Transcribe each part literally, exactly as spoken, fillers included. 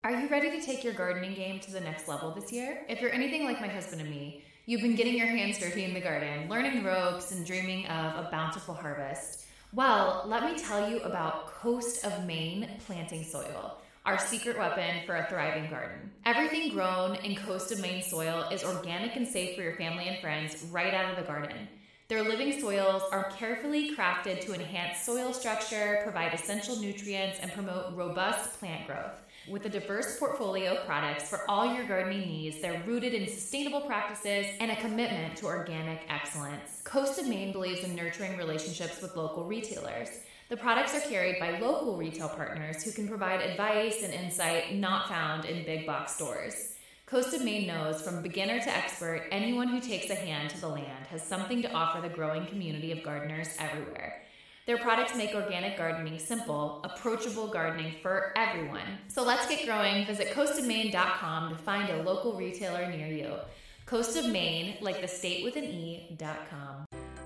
Are you ready to take your gardening game to the next level this year? If you're anything like my husband and me, you've been getting your hands dirty in the garden, learning the ropes, and dreaming of a bountiful harvest. Well, let me tell you about Coast of Maine planting soil, our secret weapon for a thriving garden. Everything grown in Coast of Maine soil is organic and safe for your family and friends right out of the garden. Their living soils are carefully crafted to enhance soil structure, provide essential nutrients, and promote robust plant growth. With a diverse portfolio of products for all your gardening needs, they're rooted in sustainable practices and a commitment to organic excellence. Coast of Maine believes in nurturing relationships with local retailers. The products are carried by local retail partners who can provide advice and insight not found in big box stores. Coast of Maine knows from beginner to expert, anyone who takes a hand to the land has something to offer the growing community of gardeners everywhere. Their products make organic gardening simple, approachable gardening for everyone. So let's get growing. Visit coast of maine dot com to find a local retailer near you. Coast of Maine, like the state with an E, dot com.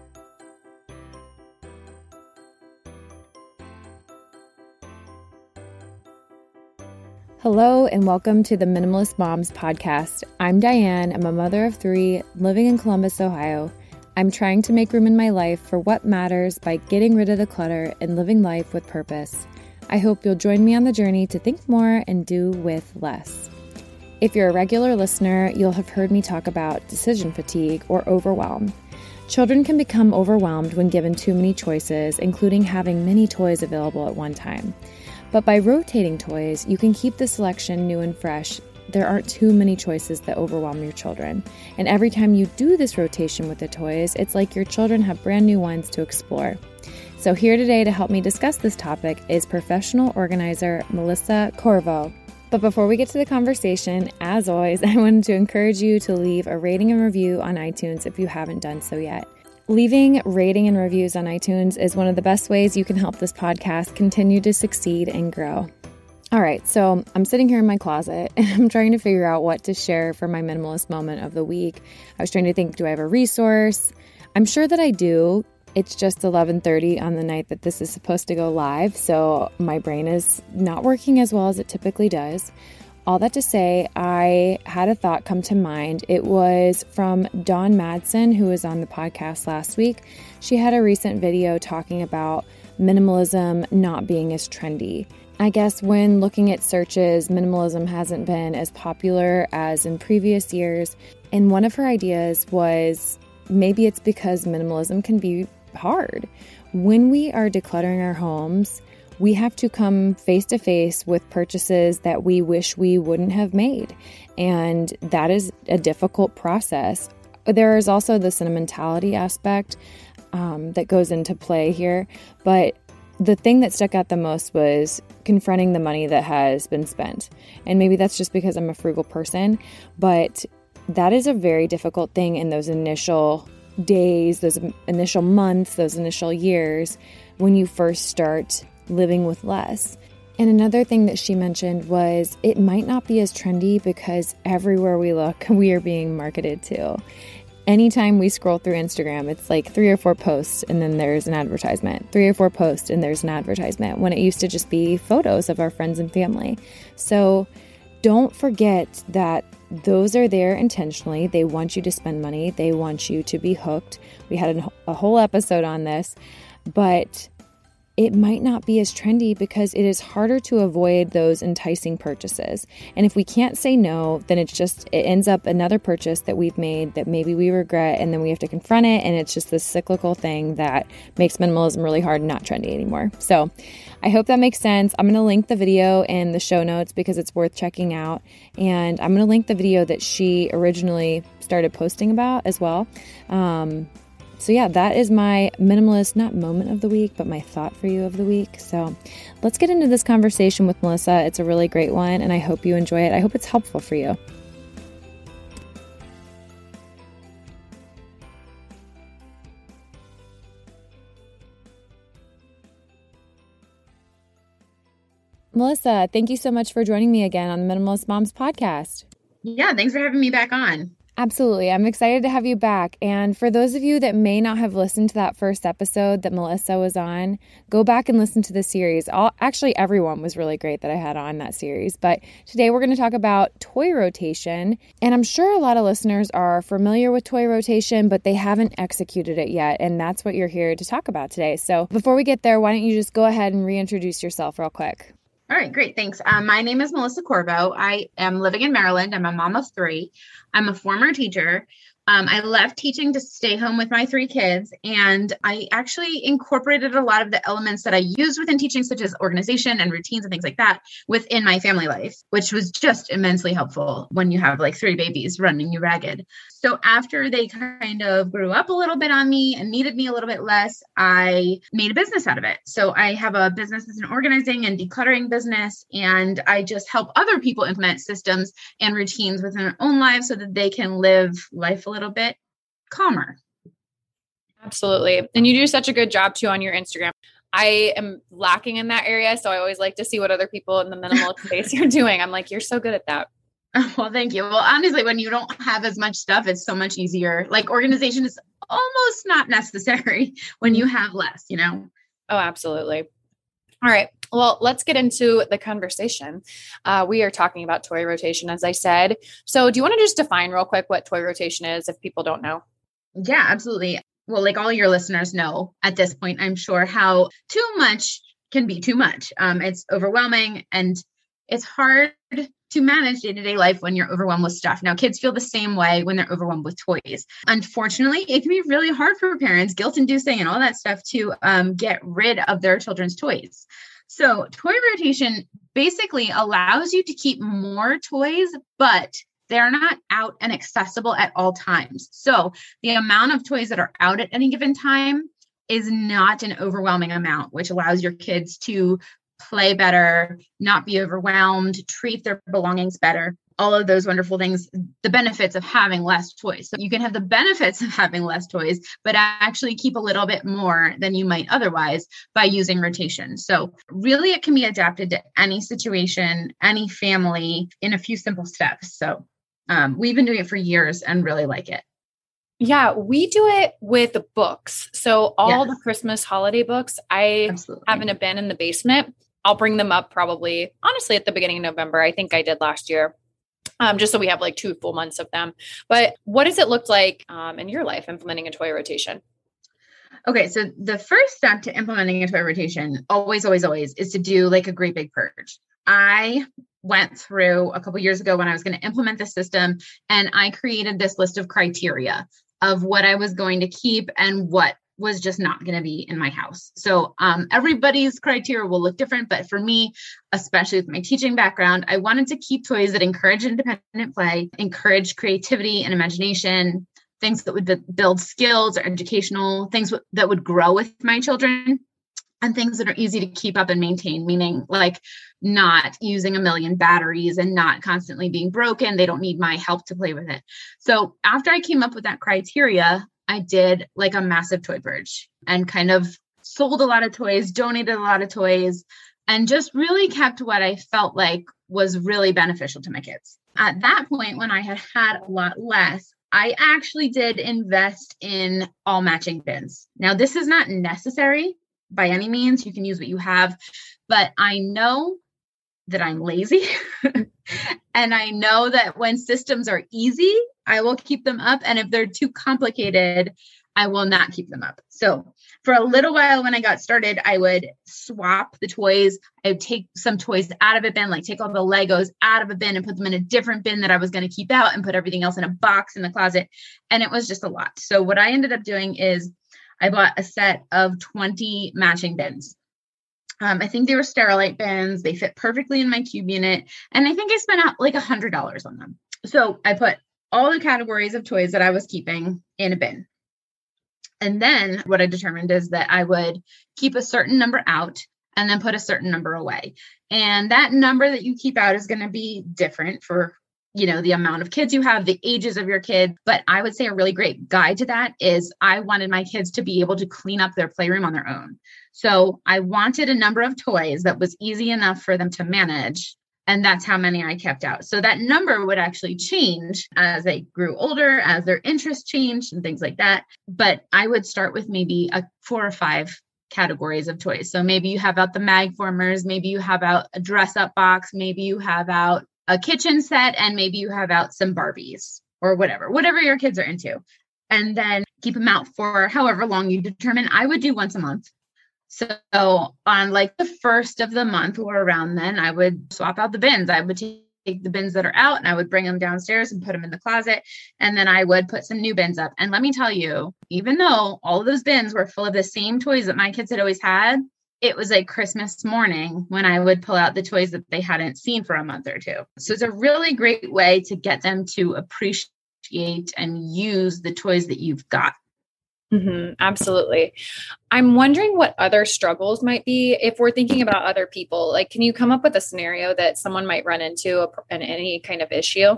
Hello and welcome to the Minimalist Moms podcast. I'm Diane. I'm a mother of three living in Columbus, Ohio. I'm trying to make room in my life for what matters by getting rid of the clutter and living life with purpose. I hope you'll join me on the journey to think more and do with less. If you're a regular listener, you'll have heard me talk about decision fatigue or overwhelm. Children can become overwhelmed when given too many choices, including having many toys available at one time. But by rotating toys, you can keep the selection new and fresh. There aren't too many choices that overwhelm your children. And every time you do this rotation with the toys, it's like your children have brand new ones to explore. So here today to help me discuss this topic is professional organizer Melissa Corvo. But before we get to the conversation, as always, I wanted to encourage you to leave a rating and review on iTunes if you haven't done so yet. Leaving rating and reviews on iTunes is one of the best ways you can help this podcast continue to succeed and grow. All right, so I'm sitting here in my closet and I'm trying to figure out what to share for my minimalist moment of the week. I was trying to think, do I have a resource? I'm sure that I do. It's just eleven thirty on the night that this is supposed to go live, so my brain is not working as well as it typically does. All that to say, I had a thought come to mind. It was from Dawn Madsen, who was on the podcast last week. She had a recent video talking about minimalism not being as trendy. I guess when looking at searches, minimalism hasn't been as popular as in previous years. And one of her ideas was maybe it's because minimalism can be hard. When we are decluttering our homes, we have to come face to face with purchases that we wish we wouldn't have made. And that is a difficult process. There is also the sentimentality aspect um, that goes into play here. But the thing that stuck out the most was confronting the money that has been spent. And maybe that's just because I'm a frugal person, but that is a very difficult thing in those initial days, those initial months, those initial years when you first start living with less. And another thing that she mentioned was it might not be as trendy because everywhere we look, we are being marketed to. Anytime we scroll through Instagram, it's like three or four posts and then there's an advertisement. Three or four posts and there's an advertisement, when it used to just be photos of our friends and family. So don't forget that those are there intentionally. They want you to spend money. They want you to be hooked. We had a, a whole episode on this, but it might not be as trendy because it is harder to avoid those enticing purchases. And if we can't say no, then it's just, it ends up another purchase that we've made that maybe we regret, and then we have to confront it. And it's just this cyclical thing that makes minimalism really hard and not trendy anymore. So I hope that makes sense. I'm going to link the video in the show notes because it's worth checking out. And I'm going to link the video that she originally started posting about as well. Um, So yeah, that is my minimalist, not moment of the week, but my thought for you of the week. So let's get into this conversation with Melissa. It's a really great one, and I hope you enjoy it. I hope it's helpful for you. Melissa, thank you so much for joining me again on the Minimalist Moms podcast. Yeah, thanks for having me back on. Absolutely. I'm excited to have you back. And for those of you that may not have listened to that first episode that Melissa was on, go back and listen to the series. All, actually, everyone was really great that I had on that series. But today we're going to talk about toy rotation. And I'm sure a lot of listeners are familiar with toy rotation, but they haven't executed it yet. And that's what you're here to talk about today. So before we get there, why don't you just go ahead and reintroduce yourself real quick? All right, great. Thanks. Um, my name is Melissa Corvo. I am living in Maryland. I'm a mom of three. I'm a former teacher. Um, I left teaching to stay home with my three kids, and I actually incorporated a lot of the elements that I used within teaching, such as organization and routines and things like that, within my family life, which was just immensely helpful when you have like three babies running you ragged. So after they kind of grew up a little bit on me and needed me a little bit less, I made a business out of it. So I have a business as an organizing and decluttering business, and I just help other people implement systems and routines within their own lives so that they can live life a little bit calmer. Absolutely. And you do such a good job too on your Instagram. I am lacking in that area. So I always like to see what other people in the minimalist space are doing. I'm like, you're so good at that. Well, thank you. Well, honestly, when you don't have as much stuff, it's so much easier. Like organization is almost not necessary when you have less, you know? Oh, absolutely. All right. Well, let's get into the conversation. Uh, we are talking about toy rotation, as I said. So do you want to just define real quick what toy rotation is if people don't know? Yeah, absolutely. Well, like all your listeners know at this point, I'm sure how too much can be too much. Um, it's overwhelming and it's hard to manage day-to-day life when you're overwhelmed with stuff. Now, kids feel the same way when they're overwhelmed with toys. Unfortunately, it can be really hard for parents, guilt-inducing and all that stuff to um, get rid of their children's toys. So toy rotation basically allows you to keep more toys, but they're not out and accessible at all times. So the amount of toys that are out at any given time is not an overwhelming amount, which allows your kids to play better, not be overwhelmed, treat their belongings better, all of those wonderful things, the benefits of having less toys. So you can have the benefits of having less toys, but actually keep a little bit more than you might otherwise by using rotation. So really it can be adapted to any situation, any family in a few simple steps. So um, we've been doing it for years and really like it. Yeah, we do it with books. So all Yes. the Christmas holiday books, I Absolutely. have in a bin in the basement. I'll bring them up probably, honestly, at the beginning of November. I think I did last year, um, just so we have like two full months of them. But what does it look like um, in your life implementing a toy rotation? Okay, so the first step to implementing a toy rotation, always, always, always, is to do like a great big purge. I went through a couple years ago when I was going to implement the system, and I created this list of criteria of what I was going to keep and what was just not going to be in my house. So um, everybody's criteria will look different, but for me, especially with my teaching background, I wanted to keep toys that encourage independent play, encourage creativity and imagination, things that would b- build skills or educational, things w- that would grow with my children, and things that are easy to keep up and maintain, meaning like not using a million batteries and not constantly being broken. They don't need my help to play with it. So after I came up with that criteria, I did like a massive toy purge and kind of sold a lot of toys, donated a lot of toys, and just really kept what I felt like was really beneficial to my kids. At that point, when I had had a lot less, I actually did invest in all matching bins. Now, this is not necessary by any means. You can use what you have, but I know that I'm lazy and I know that when systems are easy, I will keep them up. And if they're too complicated, I will not keep them up. So for a little while when I got started, I would swap the toys. I would take some toys out of a bin, like take all the Legos out of a bin and put them in a different bin that I was going to keep out and put everything else in a box in the closet. And it was just a lot. So what I ended up doing is I bought a set of twenty matching bins. Um, I think they were Sterilite bins. They fit perfectly in my cube unit. And I think I spent out like one hundred dollars on them. So I put all the categories of toys that I was keeping in a bin. And then what I determined is that I would keep a certain number out and then put a certain number away. And that number that you keep out is going to be different for, you know, the amount of kids you have, the ages of your kid. But I would say a really great guide to that is I wanted my kids to be able to clean up their playroom on their own. So I wanted a number of toys that was easy enough for them to manage, And that's how many I kept out. So that number would actually change as they grew older, as their interests changed and things like that. But I would start with maybe a four or five categories of toys. So maybe you have out the Magformers, maybe you have out a dress up box, maybe you have out a kitchen set, and maybe you have out some Barbies or whatever, whatever your kids are into. And then keep them out for however long you determine. I would do once a month. So on like the first of the month or around then, I would swap out the bins. I would take the bins that are out and I would bring them downstairs and put them in the closet. And then I would put some new bins up. And let me tell you, even though all of those bins were full of the same toys that my kids had always had, it was like Christmas morning when I would pull out the toys that they hadn't seen for a month or two. So it's a really great way to get them to appreciate and use the toys that you've got. Mm-hmm, absolutely. I'm wondering what other struggles might be if we're thinking about other people. Like, can you come up with a scenario that someone might run into in any kind of issue?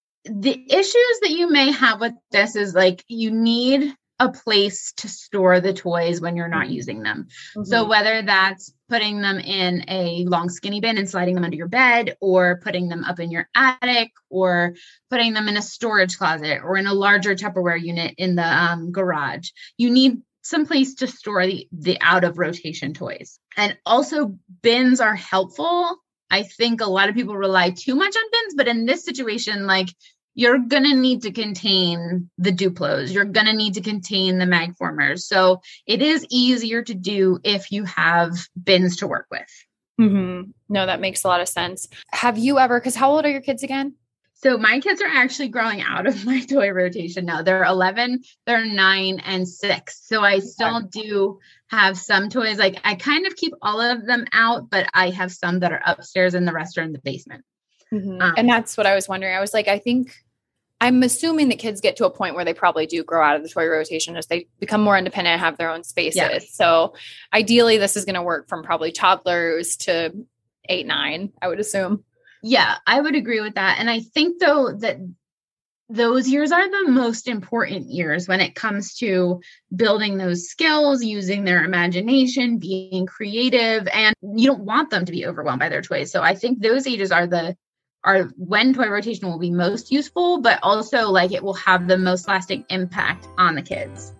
The issues that you may have with this is like you need a place to store the toys when you're not using them. Mm-hmm. So whether that's putting them in a long skinny bin and sliding them under your bed, or putting them up in your attic, or putting them in a storage closet or in a larger Tupperware unit in the um, garage, you need some place to store the, the out of rotation toys. And also bins are helpful. I think a lot of people rely too much on bins, but in this situation, like, you're going to need to contain the Duplos. You're going to need to contain the Magformers. So it is easier to do if you have bins to work with. Mm-hmm. No, that makes a lot of sense. Have you ever, because how old are your kids again? So my kids are actually growing out of my toy rotation now. They're eleven, they're nine, and six. So I still do have some toys. Like I kind of keep all of them out, but I have some that are upstairs and the rest are in the basement. Mm-hmm. Um, and that's what I was wondering. I was like, I think I'm assuming that kids get to a point where they probably do grow out of the toy rotation as they become more independent and have their own spaces. Yeah. So ideally this is going to work from probably toddlers to eight, nine, I would assume. Yeah, I would agree with that. And I think though that those years are the most important years when it comes to building those skills, using their imagination, being creative, and you don't want them to be overwhelmed by their toys. So I think those ages are the are when toy rotation will be most useful, but also like it will have the most lasting impact on the kids.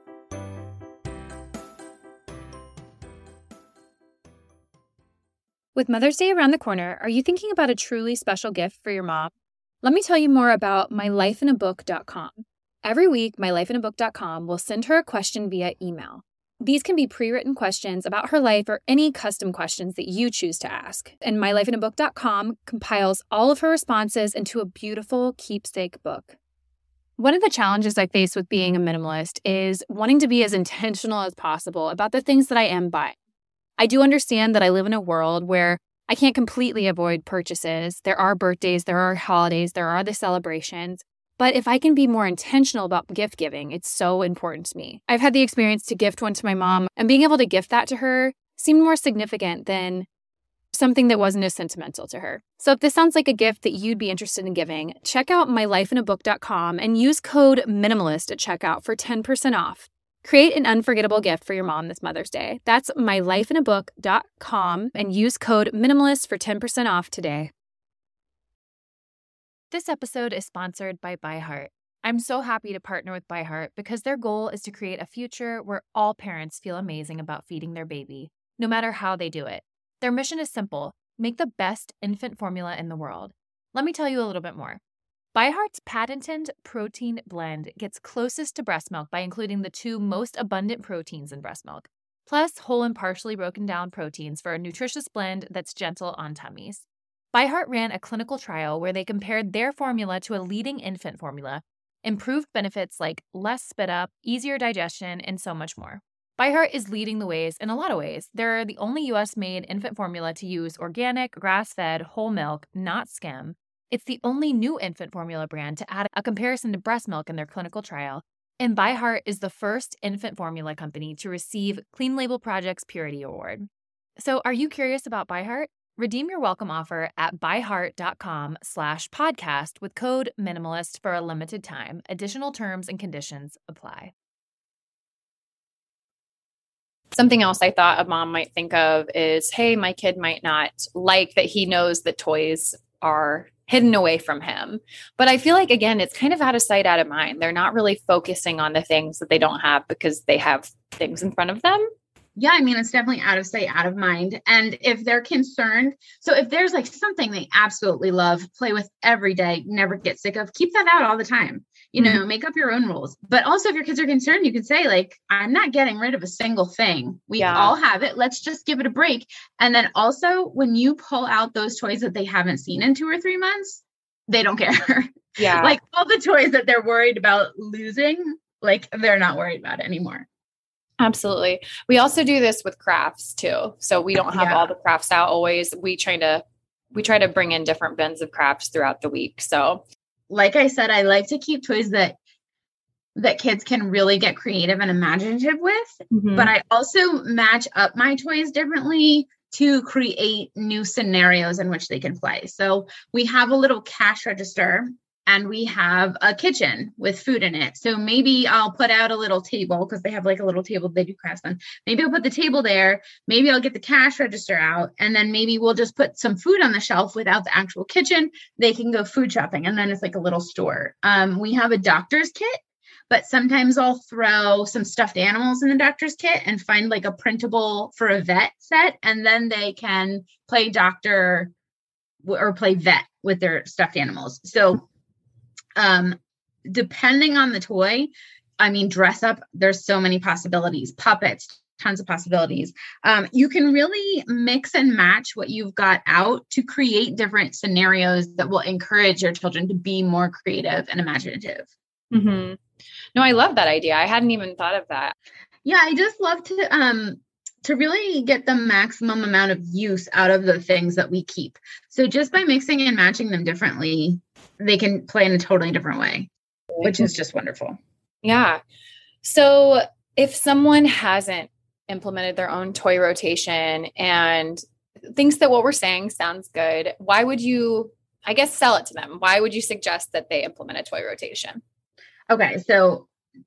With Mother's Day around the corner, are you thinking about a truly special gift for your mom? Let me tell you more about my life in a book dot com. Every week, my life in a book dot com will send her a question via email. These can be pre-written questions about her life or any custom questions that you choose to ask. And my life in a book dot com compiles all of her responses into a beautiful keepsake book. One of the challenges I face with being a minimalist is wanting to be as intentional as possible about the things that I am buying. I do understand that I live in a world where I can't completely avoid purchases. There are birthdays, there are holidays, there are the celebrations. But if I can be more intentional about gift giving, it's so important to me. I've had the experience to gift one to my mom, and being able to gift that to her seemed more significant than something that wasn't as sentimental to her. So if this sounds like a gift that you'd be interested in giving, check out my life in a book dot com and use code MINIMALIST at checkout for ten percent off. Create an unforgettable gift for your mom this Mother's Day. That's my life in a book dot com and use code MINIMALIST for ten percent off today. This episode is sponsored by ByHeart. I'm so happy to partner with ByHeart because their goal is to create a future where all parents feel amazing about feeding their baby, no matter how they do it. Their mission is simple: make the best infant formula in the world. Let me tell you a little bit more. ByHeart's patented protein blend gets closest to breast milk by including the two most abundant proteins in breast milk, plus whole and partially broken down proteins for a nutritious blend that's gentle on tummies. ByHeart ran a clinical trial where they compared their formula to a leading infant formula, improved benefits like less spit up, easier digestion, and so much more. ByHeart is leading the ways in a lot of ways. They're the only U S-made infant formula to use organic, grass-fed, whole milk, not skim. It's the only new infant formula brand to add a comparison to breast milk in their clinical trial. And ByHeart is the first infant formula company to receive Clean Label Project's Purity Award. So are you curious about ByHeart? Redeem your welcome offer at byheart.com slash podcast with code MINIMALIST for a limited time. Additional terms and conditions apply. Something else I thought a mom might think of is, hey, my kid might not like that he knows that toys are hidden away from him. But I feel like, again, it's kind of out of sight, out of mind. They're not really focusing on the things that they don't have because they have things in front of them. Yeah, I mean, it's definitely out of sight, out of mind. And if they're concerned, so if there's like something they absolutely love, play with every day, never get sick of, keep that out all the time. You know, mm-hmm. make up your own rules. But also if your kids are concerned, you can say like, I'm not getting rid of a single thing. We yeah. all have it. Let's just give it a break. And then also when you pull out those toys that they haven't seen in two or three months, they don't care. Yeah. Like all the toys that they're worried about losing, like they're not worried about it anymore. Absolutely. We also do this with crafts too. So we don't have yeah. all the crafts out always. We try to, we try to bring in different bins of crafts throughout the week. So like I said, I like to keep toys that that kids can really get creative and imaginative with, mm-hmm. but I also match up my toys differently to create new scenarios in which they can play. So we have a little cash register and we have a kitchen with food in it. So maybe I'll put out a little table because they have like a little table they do crafts on. Maybe I'll put the table there. Maybe I'll get the cash register out. And then maybe we'll just put some food on the shelf without the actual kitchen. They can go food shopping. And then it's like a little store. Um, we have a doctor's kit, but sometimes I'll throw some stuffed animals in the doctor's kit and find like a printable for a vet set. And then they can play doctor or play vet with their stuffed animals. So Um, depending on the toy, I mean, dress up, there's so many possibilities, puppets, tons of possibilities. Um, you can really mix and match what you've got out to create different scenarios that will encourage your children to be more creative and imaginative. Mm-hmm. No, I love that idea. I hadn't even thought of that. Yeah. I just love to, um, to really get the maximum amount of use out of the things that we keep. So just by mixing and matching them differently, they can play in a totally different way, which is just wonderful. Yeah. So if someone hasn't implemented their own toy rotation and thinks that what we're saying sounds good, why would you, I guess, sell it to them? Why would you suggest that they implement a toy rotation? Okay. So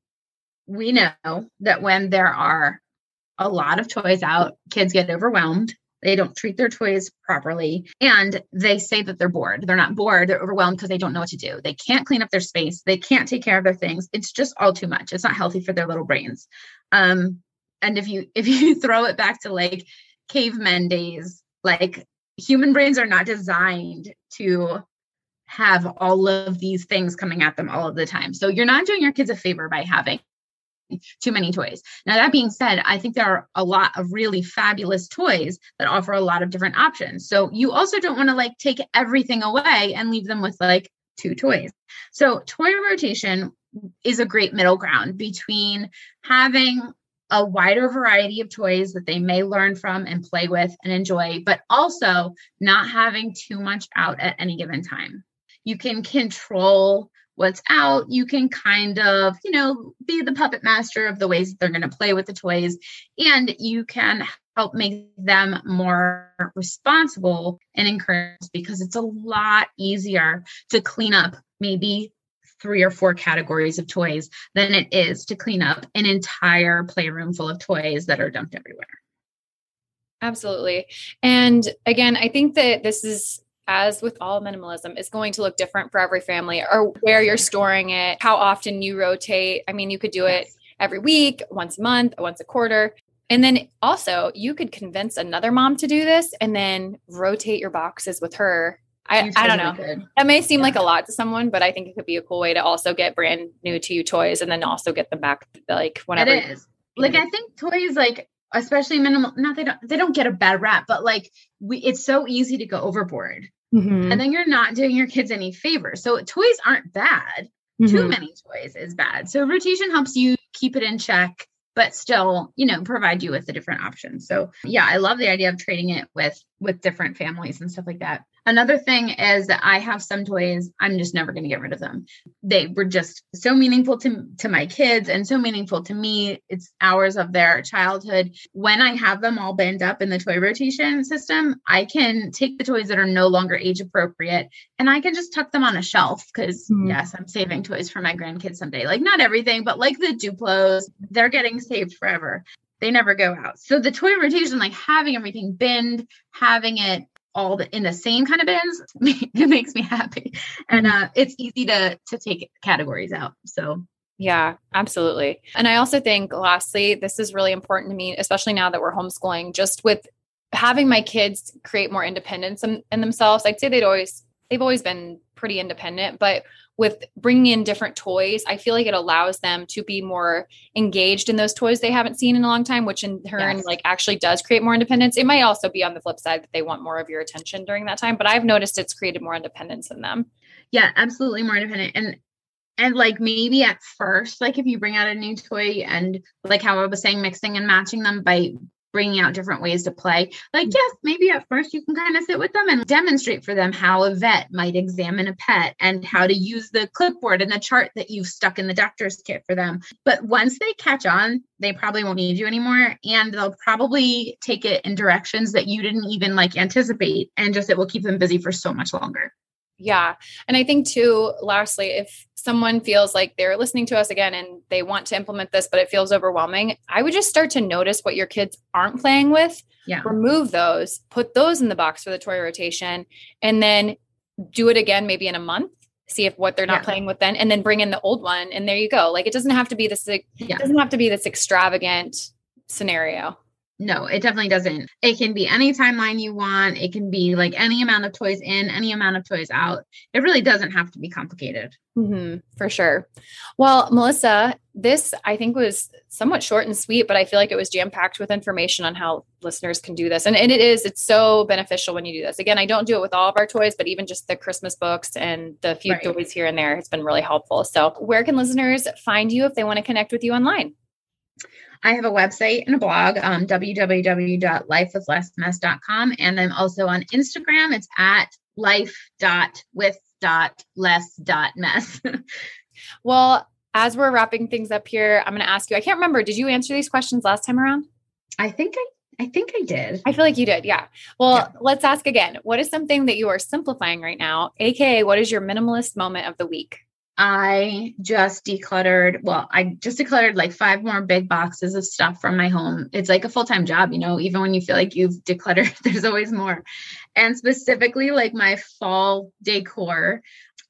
we know that when there are a lot of toys out, kids get overwhelmed. They don't treat their toys properly. And they say that they're bored. They're not bored. They're overwhelmed because they don't know what to do. They can't clean up their space. They can't take care of their things. It's just all too much. It's not healthy for their little brains. Um, and if you, if you throw it back to like cavemen days, like human brains are not designed to have all of these things coming at them all of the time. So you're not doing your kids a favor by having too many toys. Now, that being said, I think there are a lot of really fabulous toys that offer a lot of different options. So you also don't want to like take everything away and leave them with like two toys. So toy rotation is a great middle ground between having a wider variety of toys that they may learn from and play with and enjoy, but also not having too much out at any given time. You can control what's out. You can kind of, you know, be the puppet master of the ways that they're going to play with the toys, and you can help make them more responsible and encouraged, because it's a lot easier to clean up maybe three or four categories of toys than it is to clean up an entire playroom full of toys that are dumped everywhere. Absolutely. And again, I think that this is, as with all minimalism, is going to look different for every family, or where you're storing it, how often you rotate. I mean, you could do it every week, once a month, once a quarter. And then also you could convince another mom to do this and then rotate your boxes with her. I, I don't know. Could. That may seem yeah. like a lot to someone, but I think it could be a cool way to also get brand new to you toys and then also get them back like whenever. It is. Like, I think toys, like, especially minimal, not they don't they don't get a bad rap, but like we it's so easy to go overboard. Mm-hmm. And then you're not doing your kids any favors. So toys aren't bad. Mm-hmm. Too many toys is bad. So rotation helps you keep it in check, but still, you know, provide you with the different options. So yeah, I love the idea of trading it with with different families and stuff like that. Another thing is that I have some toys, I'm just never going to get rid of them. They were just so meaningful to, to my kids and so meaningful to me. It's hours of their childhood. When I have them all binned up in the toy rotation system, I can take the toys that are no longer age appropriate and I can just tuck them on a shelf because mm-hmm. yes, I'm saving toys for my grandkids someday. Like not everything, but like the Duplos, they're getting saved forever. They never go out. So the toy rotation, like having everything binned, having it all the, in the same kind of bins, it makes me happy. And uh, it's easy to to take categories out. So yeah, absolutely. And I also think lastly, this is really important to me, especially now that we're homeschooling, just with having my kids create more independence in, in themselves. I'd say they'd always, they've always been pretty independent, but with bringing in different toys, I feel like it allows them to be more engaged in those toys they haven't seen in a long time, which in turn, yes. like actually does create more independence. It might also be on the flip side that they want more of your attention during that time, but I've noticed it's created more independence in them. Yeah, absolutely more independent. And, and like maybe at first, like if you bring out a new toy and like how I was saying, mixing and matching them by bringing out different ways to play. Like, yes, maybe at first you can kind of sit with them and demonstrate for them how a vet might examine a pet and how to use the clipboard and the chart that you've stuck in the doctor's kit for them. But once they catch on, they probably won't need you anymore. And they'll probably take it in directions that you didn't even like anticipate. And just, it will keep them busy for so much longer. Yeah. And I think too, lastly, if someone feels like they're listening to us again and they want to implement this, but it feels overwhelming, I would just start to notice what your kids aren't playing with, yeah. remove those, put those in the box for the toy rotation, and then do it again, maybe in a month, see if what they're not yeah. playing with then, and then bring in the old one. And there you go. Like, it doesn't have to be this, it yeah. doesn't have to be this extravagant scenario. No, it definitely doesn't. It can be any timeline you want. It can be like any amount of toys in, any amount of toys out. It really doesn't have to be complicated. Mm-hmm, for sure. Well, Melissa, this I think was somewhat short and sweet, but I feel like it was jam-packed with information on how listeners can do this. And, and it is, it's so beneficial when you do this. Again, I don't do it with all of our toys, but even just the Christmas books and the few right. toys here and there, it's been really helpful. So where can listeners find you if they want to connect with you online? I have a website and a blog, um, w w w dot life with less mess dot com. And I'm also on Instagram. It's at life dot with dot less dot mess. Well, as we're wrapping things up here, I'm going to ask you, I can't remember, did you answer these questions last time around? I think I, I think I did. I feel like you did. Yeah. Well, yeah. Let's ask again. What is something that you are simplifying right now? A K A what is your minimalist moment of the week? I just decluttered. Well, I just decluttered like five more big boxes of stuff from my home. It's like a full-time job, you know, even when you feel like you've decluttered, there's always more. And specifically like my fall decor,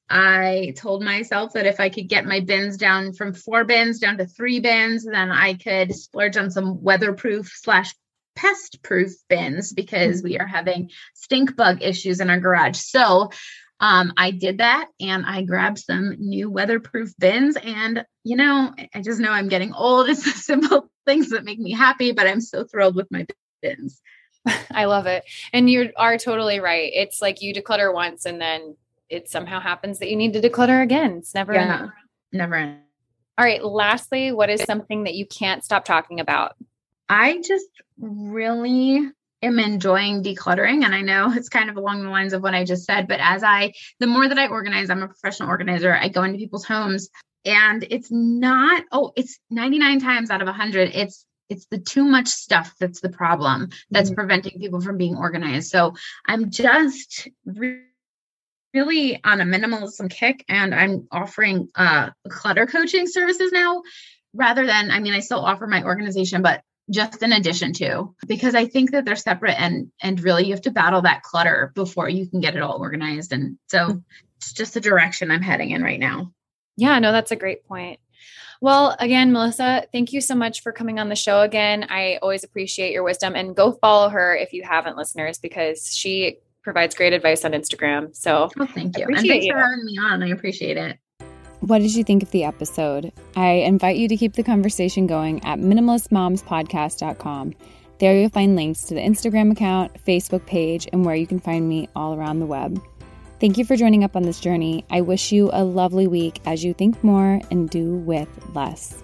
I told myself that if I could get my bins down from four bins down to three bins, then I could splurge on some weatherproof slash pest proof bins because we are having stink bug issues in our garage. So Um, I did that and I grabbed some new weatherproof bins and, you know, I just know I'm getting old. It's the simple things that make me happy, but I'm so thrilled with my bins. I love it. And you are totally right. It's like you declutter once and then it somehow happens that you need to declutter again. It's never, yeah, enough. never. End. All right. Lastly, what is something that you can't stop talking about? I just really am enjoying decluttering. And I know it's kind of along the lines of what I just said, but as I, the more that I organize, I'm a professional organizer. I go into people's homes and it's not, oh, it's ninety-nine times out of a hundred. It's, it's the too much stuff that's the problem that's mm-hmm. preventing people from being organized. So I'm just re- really on a minimalism kick and I'm offering uh, clutter coaching services now rather than, I mean, I still offer my organization, but just in addition to, because I think that they're separate and, and really you have to battle that clutter before you can get it all organized. And so it's just the direction I'm heading in right now. Yeah, no, that's a great point. Well, again, Melissa, thank you so much for coming on the show again. I always appreciate your wisdom and go follow her if you haven't, listeners, because she provides great advice on Instagram. So oh, thank you. And thanks you. for having me on. I appreciate it. What did you think of the episode? I invite you to keep the conversation going at minimalist moms podcast dot com. There you'll find links to the Instagram account, Facebook page, and where you can find me all around the web. Thank you for joining up on this journey. I wish you a lovely week as you think more and do with less.